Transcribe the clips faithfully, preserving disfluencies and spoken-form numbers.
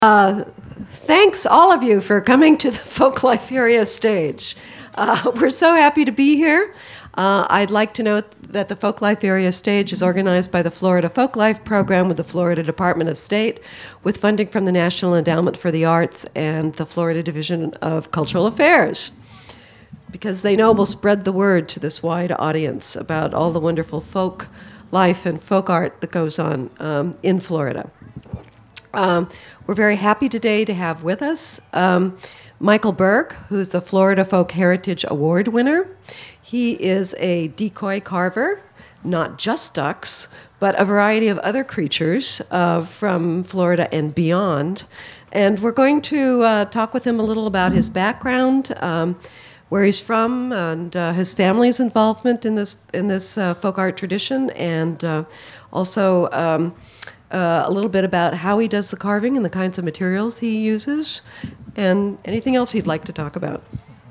Uh, thanks all of you for coming to the Folklife Area stage. Uh, we're so happy to be here. Uh, I'd like to note that the Folklife Area stage is organized by the Florida Folklife Program with the Florida Department of State, with funding from the National Endowment for the Arts and the Florida Division of Cultural Affairs, because they know we'll spread the word to this wide audience about all the wonderful folk life and folk art that goes on um, in Florida. Um, we're very happy today to have with us um, Michael Berg, who's the Florida Folk Heritage Award winner. He is a decoy carver, not just ducks, but a variety of other creatures uh, from Florida and beyond. And we're going to uh, talk with him a little about his background, um, where he's from, and uh, his family's involvement in this in this uh, folk art tradition, and uh, also um, uh, a little bit about how he does the carving and the kinds of materials he uses, and anything else he'd like to talk about.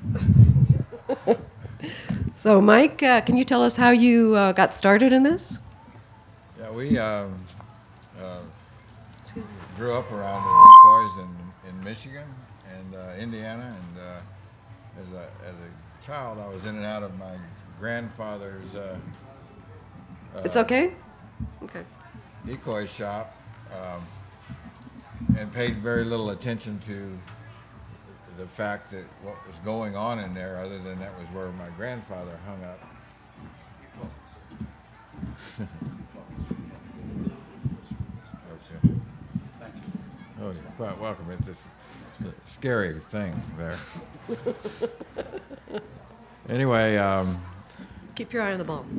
So, Mike, uh, can you tell us how you uh, got started in this? Yeah, we um, uh, grew up around the decoys in, in Michigan and uh, Indiana, and uh, as a as a child, I was in and out of my grandfather's. Uh, uh, It's okay? Okay. Decoy shop, um, and paid very little attention to the fact that what was going on in there, other than that was where my grandfather hung up. Okay. Oh, you're quite welcome. It's a scary thing there. Anyway, um, Keep your eye on the ball.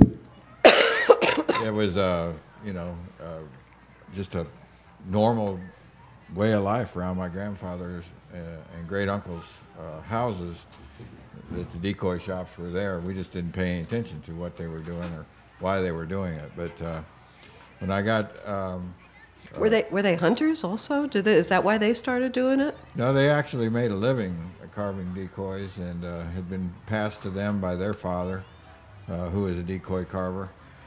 it was, uh, you know, uh, just a normal way of life around my grandfather's uh, and great uncle's uh, houses, that the decoy shops were there. We just didn't pay any attention to what they were doing or why they were doing it. But uh, when I got um, Were they were they hunters also? Did they, is that why they started doing it? no, they actually made a living carving decoys, and uh, had been passed to them by their father, uh, who was a decoy carver.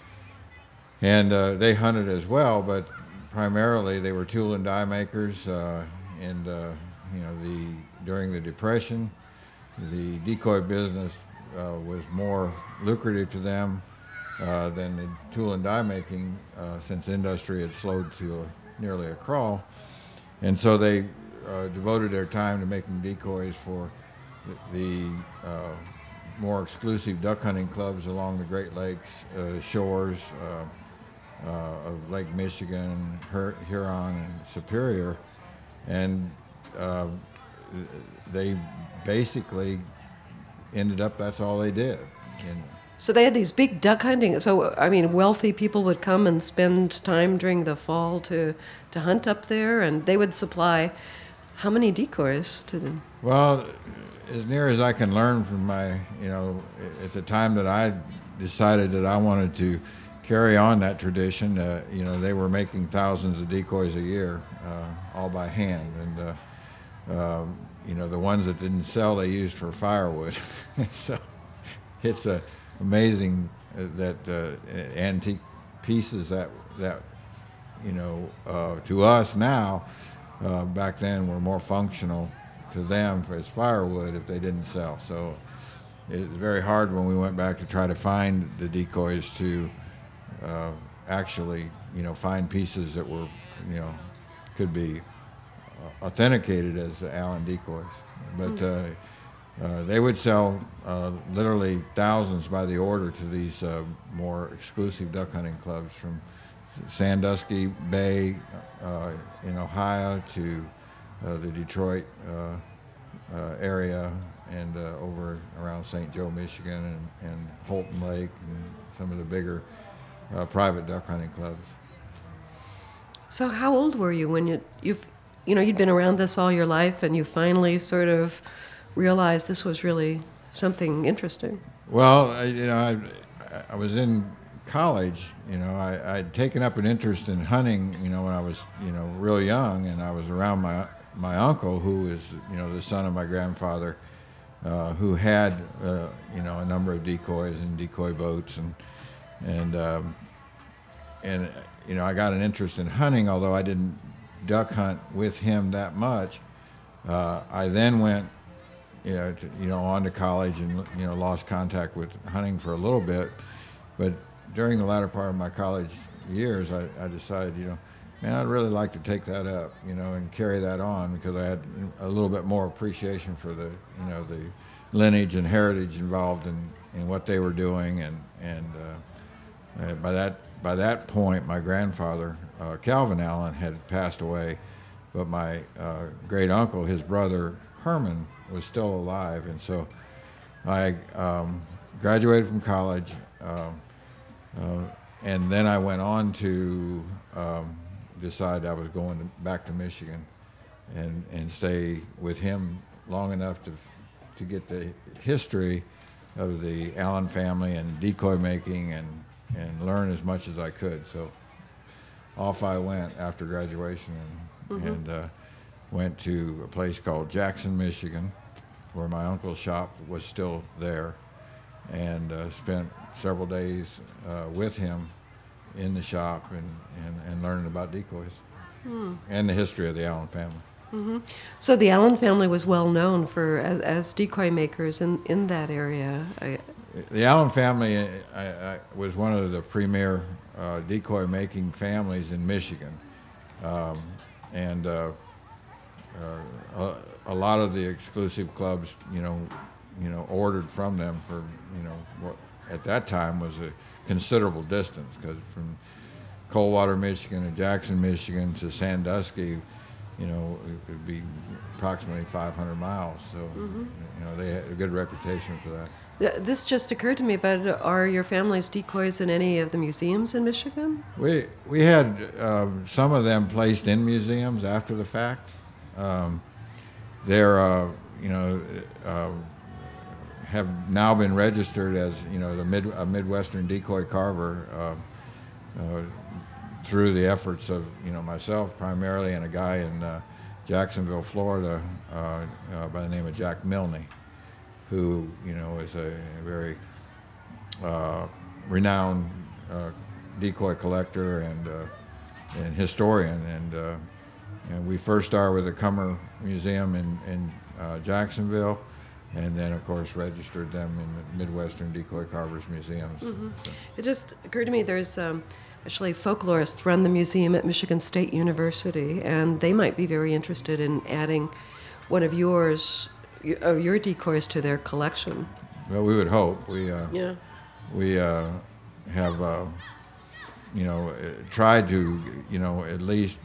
And uh, they hunted as well, but primarily they were tool and die makers. Uh, and uh, you know, the during the Depression, the decoy business uh, was more lucrative to them uh, than the tool and die making, uh, since industry had slowed to a, nearly a crawl. And so they uh, devoted their time to making decoys for the, the uh, more exclusive duck hunting clubs along the Great Lakes uh, shores uh, uh, of Lake Michigan, Hur- Huron, and Superior. And uh, they basically ended up, that's all they did. And So they had these big duck hunting. So, I mean, wealthy people would come and spend time during the fall to, to hunt up there, and they would supply how many decoys to them? Well, as near as I can learn from my, you know, at the time that I decided that I wanted to carry on that tradition, uh, you know, they were making thousands of decoys a year, uh, all by hand. And, uh, um, you know, the ones that didn't sell, they used for firewood. So it's uh, amazing that uh, antique pieces that, that you know, uh, to us now, uh, back then were more functional to them as firewood if they didn't sell. So it was very hard when we went back to try to find the decoys to uh, actually, you know, find pieces that were, you know, could be uh, authenticated as Allen decoys. But uh, uh, they would sell uh, literally thousands by the order to these uh, more exclusive duck hunting clubs, from Sandusky Bay uh, in Ohio to uh, the Detroit uh, uh, area, and uh, over around Saint Joe, Michigan, and, and Holton Lake, and some of the bigger uh, private duck hunting clubs. So how old were you when you, you've, you know, you'd been around this all your life, and you finally sort of realized this was really something interesting? Well, I, you know, I, I was in college. You know, I, I'd taken up an interest in hunting, you know, when I was, you know, real young, and I was around my my uncle, who is, you know, the son of my grandfather, uh, who had, uh, you know, a number of decoys and decoy boats, and and um, and you know, I got an interest in hunting, although I didn't duck hunt with him that much. Uh, I then went, you know, to, you know, on to college and you know lost contact with hunting for a little bit, but during the latter part of my college years, I, I decided, you know, man, I'd really like to take that up, you know, and carry that on because I had a little bit more appreciation for the, you know, the lineage and heritage involved in, in what they were doing, and and uh, uh, by that by that point, my grandfather uh, Calvin Allen had passed away, but my uh, great uncle, his brother Herman, was still alive, and so I um, graduated from college, uh, uh, and then I went on to um, decide I was going to, back to Michigan, and and stay with him long enough to to get the history of the Allen family and decoy making, and and learn as much as I could. So off I went after graduation, and mm-hmm. and uh, went to a place called Jackson, Michigan, where my uncle's shop was still there, and uh, spent several days uh, with him in the shop and, and, and learning about decoys hmm. and the history of the Allen family. Mm-hmm. So the Allen family was well known for as, as decoy makers in, in that area. I, the Allen family I, I, was one of the premier uh, decoy making families in Michigan, um, and uh, uh, a, a lot of the exclusive clubs, you know, you know, ordered from them for, you know, what at that time was a considerable distance, because from Coldwater, Michigan, to Jackson, Michigan, to Sandusky, you know, it could be approximately five hundred miles. So, mm-hmm. you know, they had a good reputation for that. This just occurred to me, but are your family's decoys in any of the museums in Michigan? We we had um, some of them placed in museums after the fact. Um, they're, uh, you know, uh, have now been registered as, you know, the mid, a Midwestern decoy carver uh, uh, through the efforts of, you know, myself primarily, and a guy in uh, Jacksonville, Florida, uh, uh, by the name of Jack Milne, who, you know, is a very uh, renowned uh, decoy collector and uh, and historian. And, uh, and we first started with the Cummer Museum in, in uh, Jacksonville, and then, of course, registered them in the Midwestern Decoy Carvers Museums. Mm-hmm. So. It just occurred to me there's um, actually folklorists run the museum at Michigan State University, and they might be very interested in adding one of yours, of your decoys to their collection. Well, we would hope. We uh, yeah. we uh, have uh, you know tried to you know at least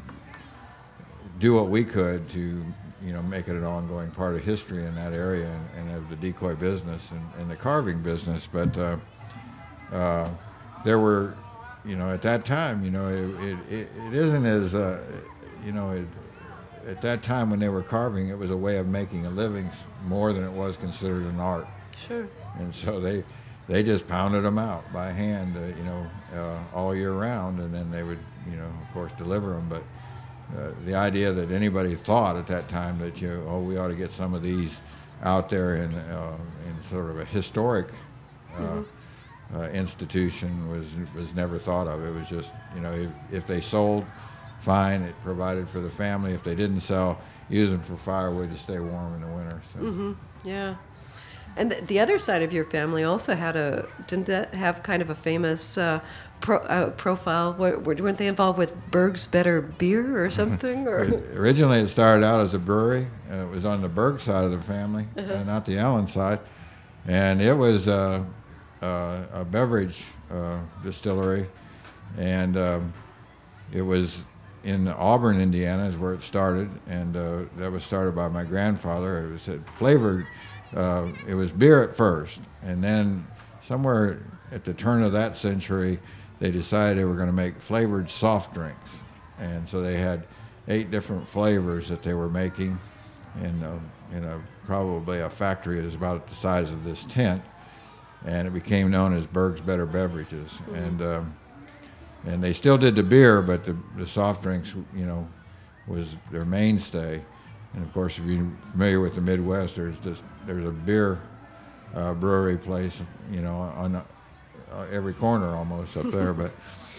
do what we could to you know make it an ongoing part of history in that area, and, and of the decoy business and, and the carving business. But uh, uh, there were, you know, at that time, you know, it it, it isn't as uh, you know it, at that time when they were carving, it was a way of making a living more than it was considered an art. Sure. And so they they just pounded them out by hand, uh, you know, uh, all year round, and then they would, you know, of course, deliver them. But uh, the idea that anybody thought at that time that, you know, oh, we ought to get some of these out there in uh, in sort of a historic uh, mm-hmm. uh, institution was was never thought of. It was just, you know, if, if they sold, fine, it provided for the family. If they didn't sell, use them for firewood to stay warm in the winter. So. Mm-hmm. Yeah. And the, the other side of your family also had a, didn't that have kind of a famous uh, pro, uh, profile? Weren't they involved with Berg's Better Beer or something? Or? Originally, it started out as a brewery. Uh, it was on the Berg side of the family, uh-huh. uh, not the Allen side. And it was uh, uh, a beverage uh, distillery. And um, it was in Auburn, Indiana, is where it started. And uh, that was started by my grandfather. It was it flavored. Uh, it was beer at first, and then somewhere at the turn of that century, they decided they were going to make flavored soft drinks, and so they had eight different flavors that they were making in a, in a probably a factory that was about the size of this tent, and it became known as Berg's Better Beverages. Mm-hmm. And um, and they still did the beer, but the, the soft drinks, you know, was their mainstay. And of course, if you're familiar with the Midwest, there's just there's a beer uh, brewery place, you know, on uh, every corner almost up there. But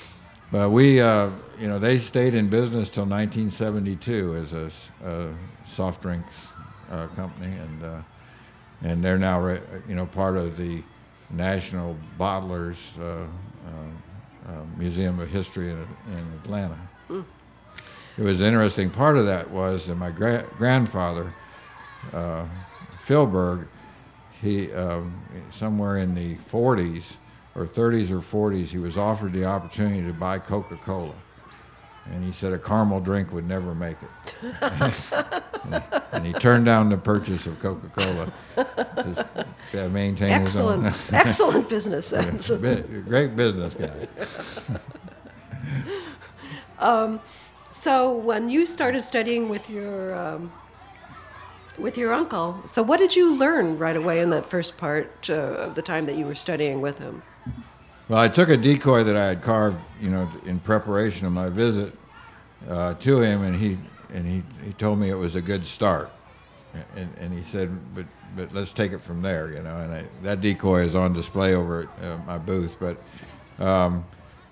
But we, uh, you know, they stayed in business till nineteen seventy-two as a, s- a soft drinks uh, company, and uh, and they're now, re- you know, part of the National Bottlers uh, uh, uh, Museum of History in, in Atlanta. Mm. It was interesting. Part of that was that my gra- grandfather, uh, Phil Berg, he um, somewhere in the forties or thirties or forties, he was offered the opportunity to buy Coca-Cola, and he said a caramel drink would never make it, and, he, and he turned down the purchase of Coca-Cola to uh, maintain Excellent, his own. excellent business sense. Great business guy. um, so when you started studying with your um, with your uncle, so what did you learn right away in that first part uh, of the time that you were studying with him? Well, I took a decoy that I had carved, you know, in preparation of my visit uh, to him, and he and he, he told me it was a good start, and, and he said, but but let's take it from there, you know. And I, that decoy is on display over at uh, my booth, but um,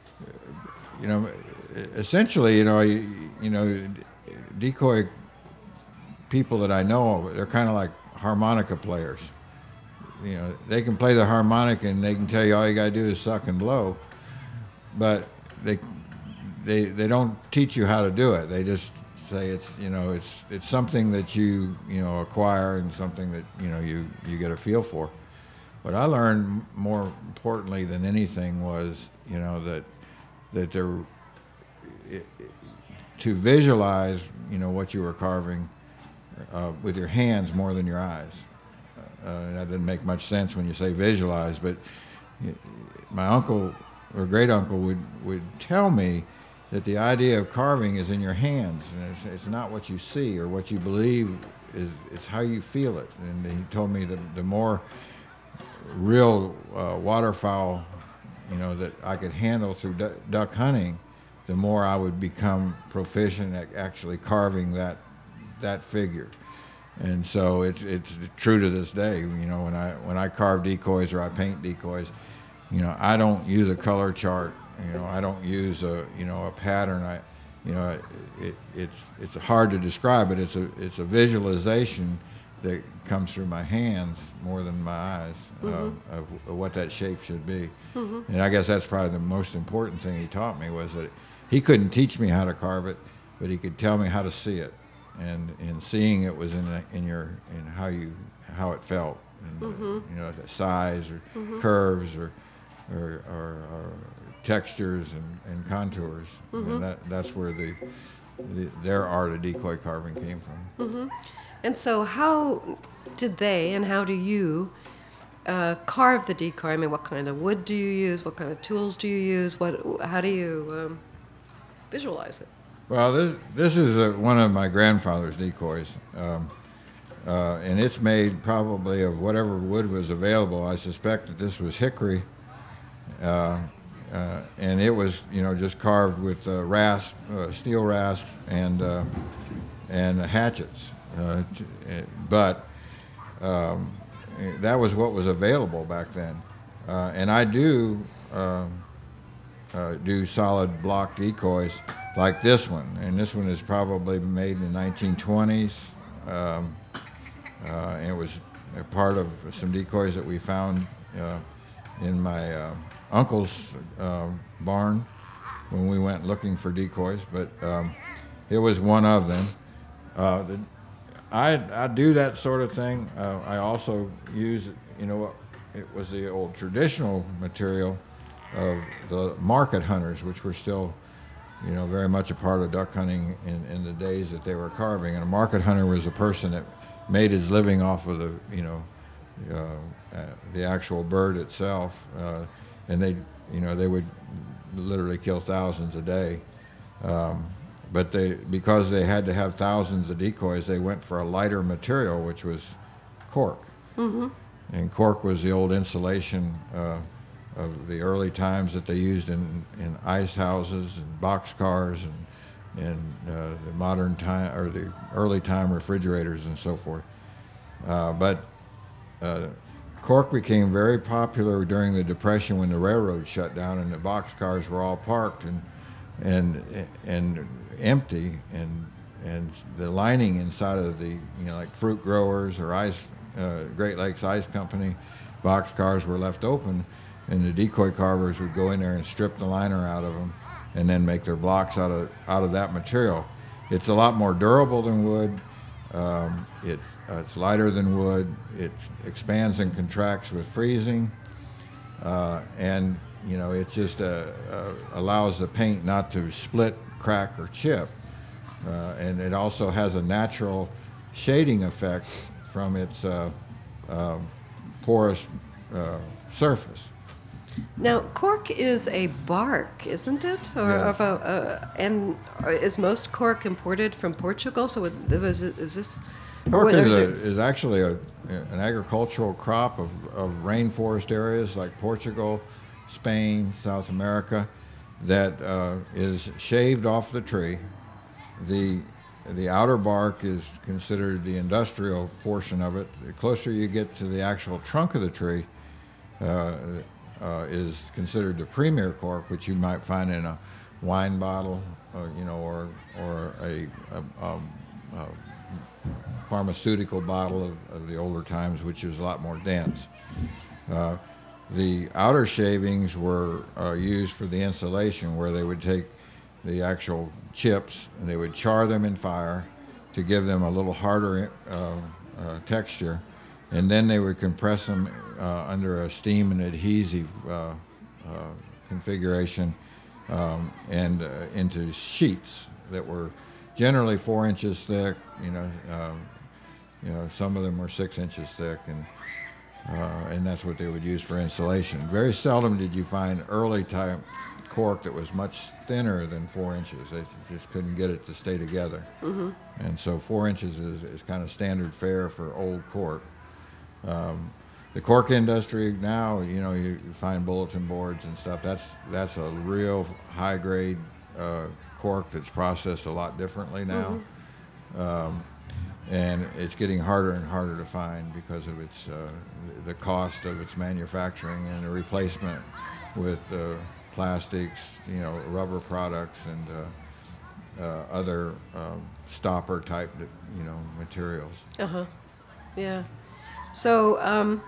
you know, essentially, you know, you, you know, decoy people that I know, they're kind of like harmonica players. You know, they can play the harmonica and they can tell you all you got to do is suck and blow, but they they they don't teach you how to do it. They just say it's, you know, it's it's something that you you know acquire and something that you know you you get a feel for. What I learned more importantly than anything was, you know, that that there it, to visualize, you know, what you were carving uh, with your hands more than your eyes. Uh, that didn't make much sense when you say visualize, but my uncle or great uncle would, would tell me that the idea of carving is in your hands, and it's, it's not what you see or what you believe, is it's how you feel it. And he told me that the more real uh, waterfowl, you know, that I could handle through du- duck hunting, the more I would become proficient at actually carving that that figure. And so it's it's true to this day. You know, when I when I carve decoys or I paint decoys, you know, I don't use a color chart. You know, I don't use a you know a pattern. I, you know, it, it's it's hard to describe, but it's a it's a visualization that comes through my hands more than my eyes, mm-hmm. uh, of, of what that shape should be. Mm-hmm. And I guess that's probably the most important thing he taught me, was that he couldn't teach me how to carve it, but he could tell me how to see it. And in seeing it was in the, in your in how you how it felt, and, mm-hmm. uh, you know, the size or mm-hmm. curves or or, or or textures and, and contours. Mm-hmm. And that that's where the, the their art of decoy carving came from. Mm-hmm. And so, how did they and how do you uh, carve the decoy? I mean, what kind of wood do you use? What kind of tools do you use? What how do you um, visualize it? Well, this this is a, one of my grandfather's decoys, um, uh, and it's made probably of whatever wood was available. I suspect that this was hickory, uh, uh, and it was, you know, just carved with uh, rasp, uh, steel rasp, and uh, and hatchets. Uh, but um, that was what was available back then, uh, and I do uh, uh, do solid block decoys. Like this one, and this one is probably made in the nineteen twenties. Um, uh, and it was a part of some decoys that we found uh, in my uh, uncle's uh, barn when we went looking for decoys, but um, it was one of them. Uh, the, I, I do that sort of thing. Uh, I also use, you know, it was the old traditional material of the market hunters, which were still, you know, very much a part of duck hunting in, in the days that they were carving. And a market hunter was a person that made his living off of the, you know, uh, uh, the actual bird itself. Uh, and they, you know, they would literally kill thousands a day. Um, but they, because they had to have thousands of decoys, they went for a lighter material, which was cork. Mm-hmm. And cork was the old insulation uh, of the early times that they used in, in ice houses and box cars and, and uh, the modern time, or the early time refrigerators and so forth. Uh, but uh, cork became very popular during the Depression when the railroad shut down and the box cars were all parked, and and and empty, and and the lining inside of the, you know, like fruit growers or ice, uh, Great Lakes Ice Company box cars were left open, and the decoy carvers would go in there and strip the liner out of them, and then make their blocks out of out of that material. It's a lot more durable than wood. Um, it, uh, it's lighter than wood. It expands and contracts with freezing, uh, and you know, it just uh, uh, allows the paint not to split, crack, or chip. Uh, and it also has a natural shading effect from its uh, uh, porous uh, surface. Now, cork is a bark, isn't it? Or Yeah. of a, uh, and is most cork imported from Portugal? So it- was it, is this? or Cork is, is a, it- is actually a, an agricultural crop of, of rainforest areas like Portugal, Spain, South America, that uh, is shaved off the tree. The the outer bark is considered the industrial portion of it. The closer you get to the actual trunk of the tree, uh, uh, is considered the premier cork, which you might find in a wine bottle, uh, you know, or or a, a, a, a pharmaceutical bottle of, of the older times, which is a lot more dense. Uh, the outer shavings were uh, used for the insulation, where they would take the actual chips and they would char them in fire to give them a little harder uh, uh, texture, and then they would compress them uh, under a steam and adhesive uh, uh, configuration, um, and uh, into sheets that were generally four inches thick. You know, uh, you know, some of them were six inches thick, and uh, and that's what they would use for insulation. Very seldom did you find early type cork that was much thinner than four inches. They just couldn't get it to stay together. Mm-hmm. And so four inches is, is kind of standard fare for old cork. Um, the cork industry now, you know, you find bulletin boards and stuff. That's that's a real high grade uh, cork that's processed a lot differently now. Mm-hmm. Um, and it's getting harder and harder to find because of its uh, the cost of its manufacturing and the replacement with uh, plastics, you know, rubber products, and uh, uh, other um, stopper type, you know, materials. Uh huh. Yeah. So, um,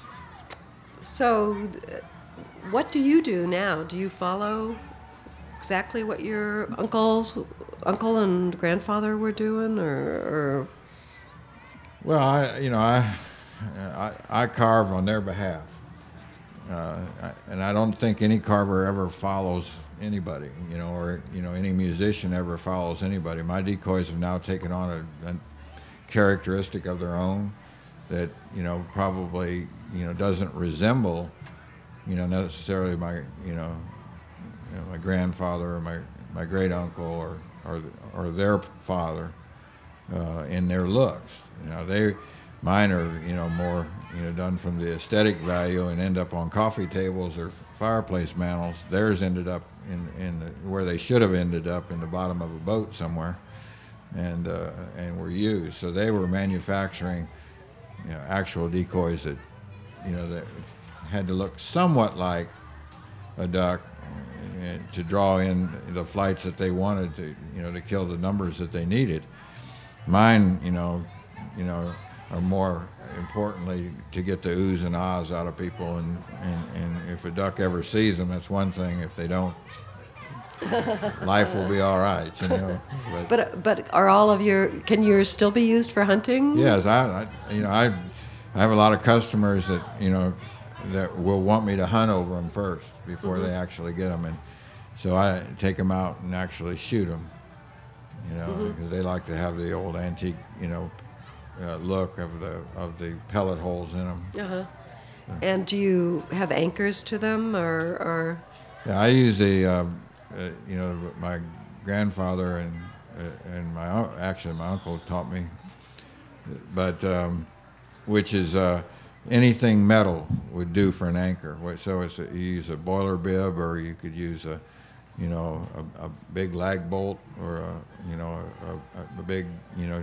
so, uh, what do you do now? Do you follow exactly what your uncles, uncle and grandfather were doing, or? or Well, I, you know, I, I, I carve on their behalf. Uh, I, and I don't think any carver ever follows anybody, you know, or, you know, any musician ever follows anybody. My decoys have now taken on a, a characteristic of their own that, you know, probably, you know, doesn't resemble, you know, necessarily my, you know, you know my grandfather or my, my great uncle or, or, or their father uh, in their looks. You know, they, mine are, you know, more, you know, done from the aesthetic value and end up on coffee tables or fireplace mantles. Theirs ended up in, in the, where they should have ended up, in the bottom of a boat somewhere, and uh, and were used. So they were manufacturing, you know, actual decoys that, you know, that had to look somewhat like a duck uh, to draw in the flights that they wanted to, you know, to kill the numbers that they needed. Mine, you know, you know, are more importantly to get the oohs and ahs out of people, and, and, and if a duck ever sees them, that's one thing. If they don't, life will be all right, you know. But, but but are all of your, can yours still be used for hunting? yes, I, I you know I I have a lot of customers that, you know, that will want me to hunt over them first before mm-hmm. they actually get them, and so I take them out and actually shoot them, you know, mm-hmm. because they like to have the old antique, you know, Uh, look of the of the pellet holes in them. Uh-huh. And do you have anchors to them, or? or? Yeah, I use the, uh, uh, you know, my grandfather and uh, and my actually my uncle taught me, but um, which is uh, anything metal would do for an anchor. So it's a, you use a boiler bib, or you could use a, you know, a, a big lag bolt, or a, you know, a, a, a big, you know,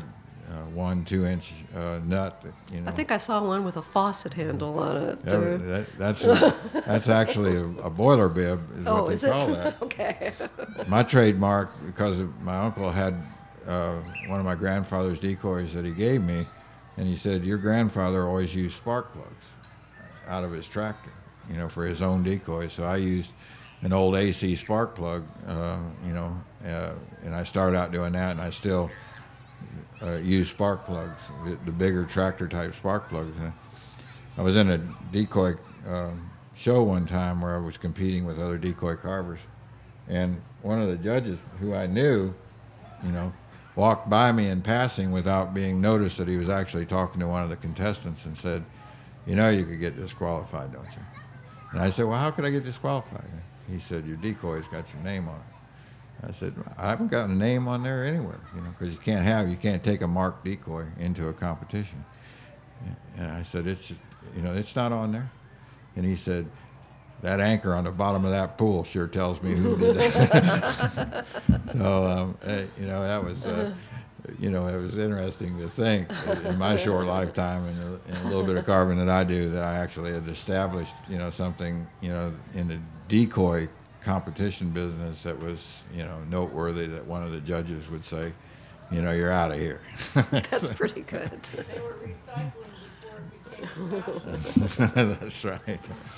uh, one, two inch uh, nut. That, you know. I think I saw one with a faucet handle on it. That, or- that, that's a, that's actually a, a boiler bib, is oh, what they is call it? that. Okay. My trademark, because of, my uncle had uh, one of my grandfather's decoys that he gave me, and he said, your grandfather always used spark plugs out of his tractor, you know, for his own decoys. So I used an old A C spark plug, uh, you know, uh, and I started out doing that, and I still uh, use spark plugs, the, the bigger tractor type spark plugs. And I was in a decoy um, show one time where I was competing with other decoy carvers, and one of the judges who I knew, you know, walked by me in passing without being noticed that he was actually talking to one of the contestants and said, you know, you could get disqualified, don't you? And I said, well, how could I get disqualified? He said, your decoy's got your name on it. I said, I haven't got a name on there anywhere, you know, because you can't have, you can't take a marked decoy into a competition. And I said, it's, you know, it's not on there. And he said, that anchor on the bottom of that pool sure tells me who did that. So, um, uh, you know, that was, uh, you know, it was interesting to think in my short lifetime and a, and a little bit of carving that I do that I actually had established, you know, something, you know, in the decoy competition business that was, you know, noteworthy, that one of the judges would say, you know, you're out of here. That's pretty good. They were recycling before it became fashion. That's right.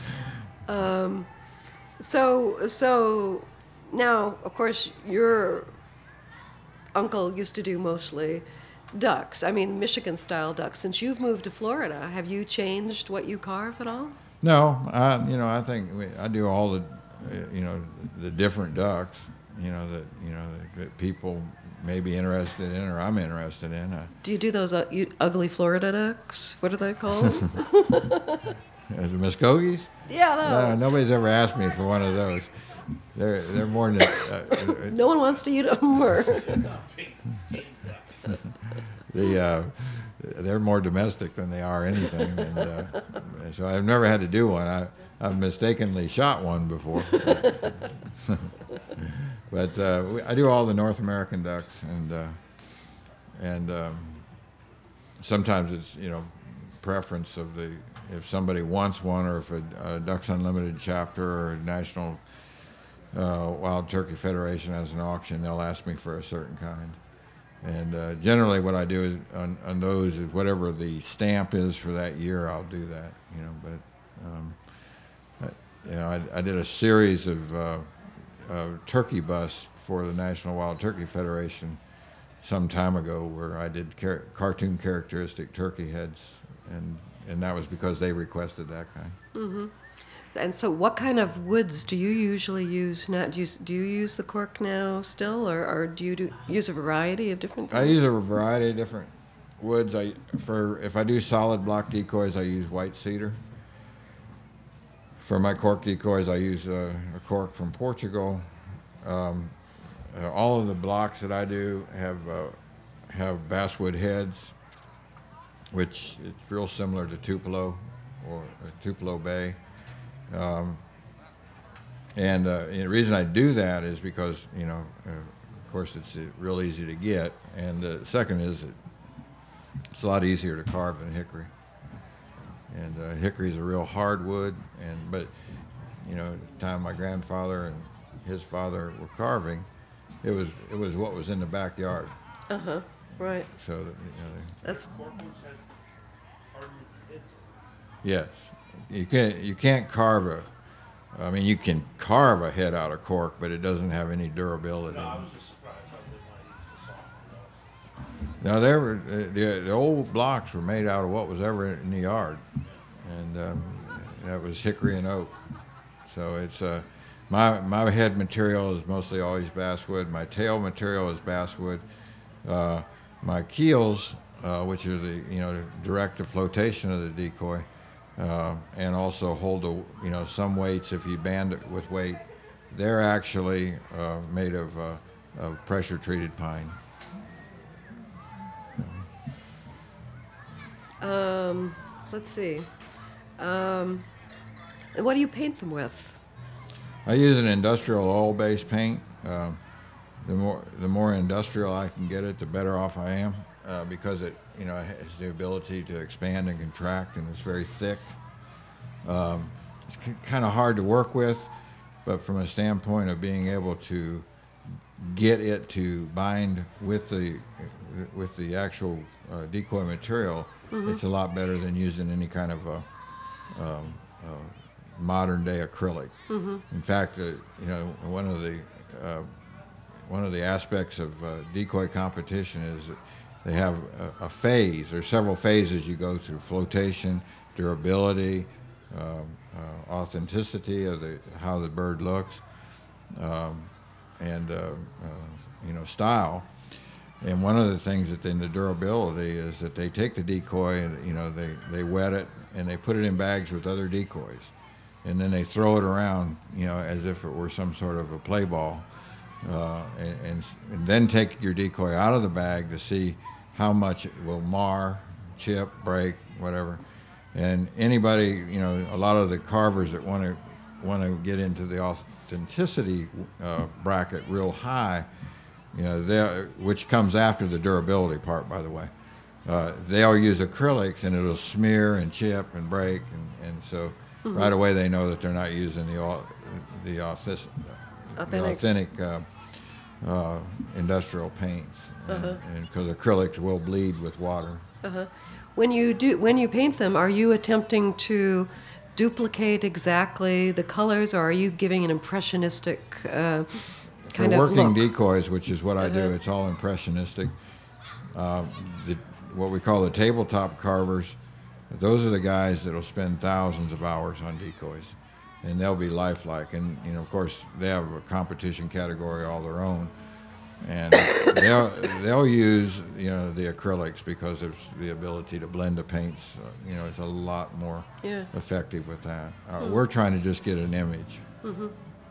Um, so, so now, of course, your uncle used to do mostly ducks. I mean, Michigan-style ducks. Since you've moved to Florida, have you changed what you carve at all? No, I, you know, I think we, I do all the, uh, you know, the different ducks, you know, that, you know, that, that people may be interested in or I'm interested in. Uh, Do you do those uh, you, ugly Florida ducks? What are they called? the Muskogees? Yeah, No, those. nobody's ever asked me for one of those. They're they're more than uh, No one wants to eat them, or the uh, they're more domestic than they are anything, and uh, so I've never had to do one. I I've mistakenly shot one before, but uh, we, I do all the North American ducks, and uh, and um, sometimes it's, you know, preference of the, if somebody wants one, or if a, a Ducks Unlimited chapter or a National uh, Wild Turkey Federation has an auction, they'll ask me for a certain kind. And uh, generally what I do is, on, on those is whatever the stamp is for that year, I'll do that, you know. But, um, I, you know, I, I did a series of uh, uh, turkey busts for the National Wild Turkey Federation some time ago, where I did car cartoon characteristic turkey heads, and and that was because they requested that kind. Mm-hmm. And so, what kind of woods do you usually use now? Do you, do you use the cork now still, or, or do you do, use a variety of different things? I use a variety of different woods. I for if I do solid block decoys, I use white cedar. For my cork decoys, I use uh, a cork from Portugal. Um, uh, all of the blocks that I do have uh, have basswood heads, which is real similar to Tupelo or uh, Tupelo Bay. Um, and, uh, and the reason I do that is because, you know, uh, of course, it's uh, real easy to get, and the second is it, it's a lot easier to carve than hickory. And uh, hickory is a real hard wood, and but, you know, at the time my grandfather and his father were carving, it was it was what was in the backyard. Uh huh. Right. So that, you know, they, That's Corkwoods had hardwood heads. yes, you can't you can't carve a. I mean, you can carve a head out of cork, but it doesn't have any durability. No, I was just surprised how they might use the soft. Now, there were the, the old blocks were made out of what was ever in the yard, and um, that was hickory and oak. So it's uh, my my head material is mostly always basswood. My tail material is basswood. Uh, my keels, uh, which are the you know direct to flotation of the decoy, uh, and also hold the you know some weights if you band it with weight, they're actually uh, made of, uh, of pressure treated pine. um, let's see. Um, and what do you paint them with? I use an industrial oil-based paint. Um, the more the more industrial I can get it, the better off I am. uh, because it, you know, has the ability to expand and contract, and it's very thick. Um, it's c- kind of hard to work with, but from a standpoint of being able to get it to bind with the with the actual uh, decoy material, mm-hmm. it's a lot better than using any kind of a, um, a modern day acrylic. Mm-hmm. In fact, uh, you know, one of the uh, one of the aspects of uh, decoy competition is that they have a, a phase. There's several phases you go through: flotation, durability, um, uh, authenticity of the how the bird looks, um, and uh, uh, you know, style. And one of the things that in the durability is that they take the decoy and, you know, they, they wet it and they put it in bags with other decoys, and then they throw it around, you know, as if it were some sort of a play ball, uh, and, and, and then take your decoy out of the bag to see how much it will mar, chip, break, whatever. And anybody, you know, a lot of the carvers that want to want to get into the authenticity uh, bracket real high, you know, they which comes after the durability part, by the way. Uh, they'll use acrylics, and it'll smear and chip and break, and, and so mm-hmm. right away they know that they're not using the au- the authentic, authentic. The authentic uh, uh, industrial paints, uh-huh. and because acrylics will bleed with water. Uh-huh. When you do, when you paint them, are you attempting to duplicate exactly the colors, or are you giving an impressionistic uh, kind For of working look? decoys, which is what I do, Uh-huh. it's all impressionistic. Uh, the, what we call the tabletop carvers, those are the guys that'll spend thousands of hours on decoys, and they'll be lifelike. And you know, of course, they have a competition category all their own, and they'll they'll use, you know, the acrylics because of the ability to blend the paints. Uh, you know, it's a lot more Yeah. effective with that. Uh, Mm-hmm. We're trying to just get an image. Mm-hmm.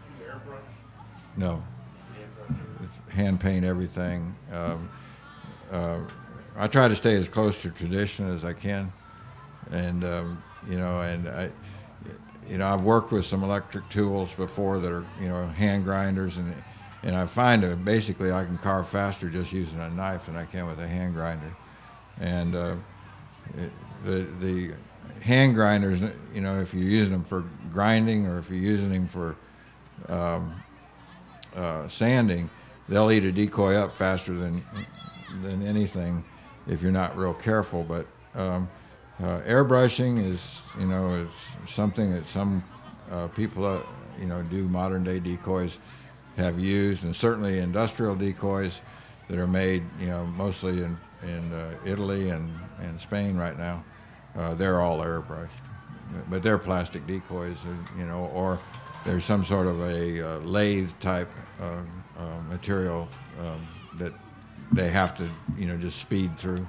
No. It's hand paint everything. Um, uh, I try to stay as close to tradition as I can, and um, you know, and I, you know, I've worked with some electric tools before that are, you know, hand grinders, and and I find that basically I can carve faster just using a knife than I can with a hand grinder, and uh, it, the the hand grinders, you know, if you're using them for grinding or if you're using them for um, uh, sanding, they'll eat a decoy up faster than than anything if you're not real careful. But um, uh, airbrushing is, you know, is something that some uh, people, uh, you know, do modern day decoys have used, and certainly industrial decoys that are made, you know, mostly in in uh, Italy and, and Spain right now. Uh, they're all airbrushed, but they're plastic decoys, you know, or there's some sort of a uh, lathe type uh, uh, material um, that they have to, you know, just speed through.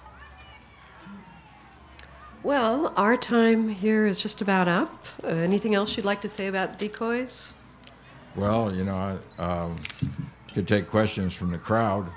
Well, our time here is just about up. Uh, anything else you'd like to say about decoys? Well, you know, I um, could take questions from the crowd,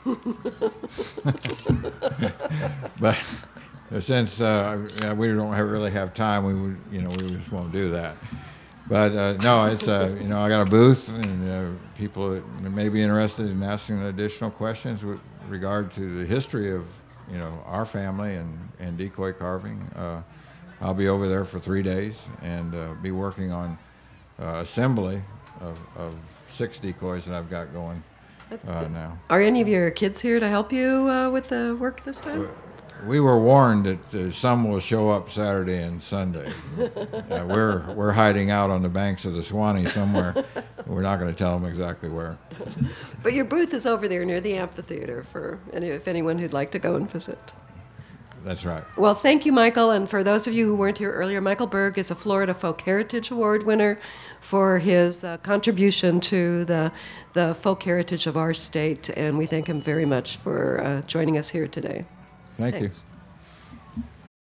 but since uh, we don't have, really have time, we would, you know, we just won't do that. But uh, no, it's uh, you know, I got a booth, and uh, people that may be interested in asking additional questions with regard to the history of, you know, our family and, and decoy carving. Uh, I'll be over there for three days and uh, be working on uh, assembly of, of six decoys that I've got going uh, now. Are any of your kids here to help you uh, with the work this time? We were warned that uh, some will show up Saturday and Sunday. uh, we're we're hiding out on the banks of the Swanee somewhere. We're not going to tell them exactly where. But your booth is over there near the amphitheater for any, if anyone who'd like to go and visit. That's right. Well, thank you, Michael. And for those of you who weren't here earlier, Michael Berg is a Florida Folk Heritage Award winner for his uh, contribution to the the folk heritage of our state, and we thank him very much for uh, joining us here today. Thank Thanks. you.